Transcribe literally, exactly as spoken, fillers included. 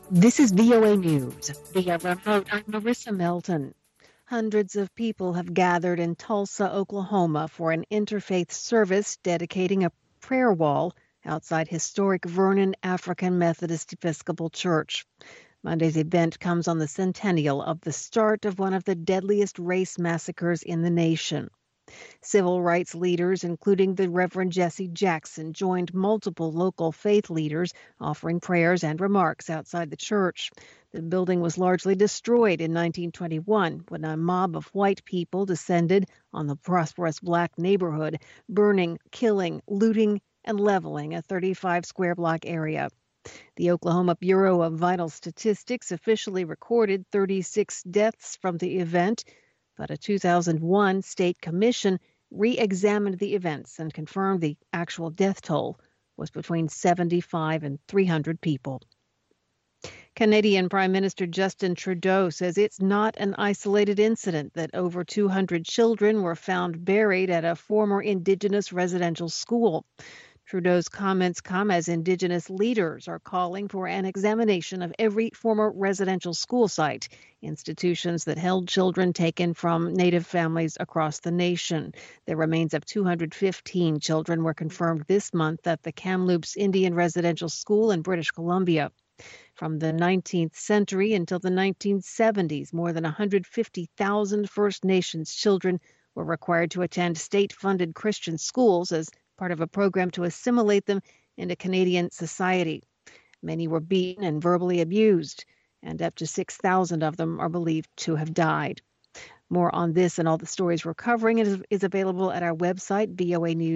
This is V O A News. Via remote, I'm Marissa Melton. Hundreds of people have gathered in Tulsa, Oklahoma for an interfaith service dedicating a prayer wall outside historic Vernon African Methodist Episcopal Church. Monday's event comes on the centennial of the start of one of the deadliest race massacres in the nation. Civil rights leaders, including the Reverend Jesse Jackson, joined multiple local faith leaders offering prayers and remarks outside the church. The building was largely destroyed in nineteen twenty-one when a mob of white people descended on the prosperous black neighborhood, burning, killing, looting, and leveling a thirty-five square block area. The Oklahoma Bureau of Vital Statistics officially recorded thirty-six deaths from the event, but a two thousand one state commission re-examined the events and confirmed the actual death toll was between seventy-five and three hundred people. Canadian Prime Minister Justin Trudeau says it's not an isolated incident that over two hundred children were found buried at a former Indigenous residential school. Trudeau's comments come as Indigenous leaders are calling for an examination of every former residential school site, institutions that held children taken from Native families across the nation. The remains of two hundred fifteen children were confirmed this month at the Kamloops Indian Residential School in British Columbia. From the nineteenth century until the nineteen seventies, more than one hundred fifty thousand First Nations children were required to attend state-funded Christian schools as part of a program to assimilate them into Canadian society. Many were beaten and verbally abused, and up to six thousand of them are believed to have died. More on this and all the stories we're covering is, is available at our website, V O A News.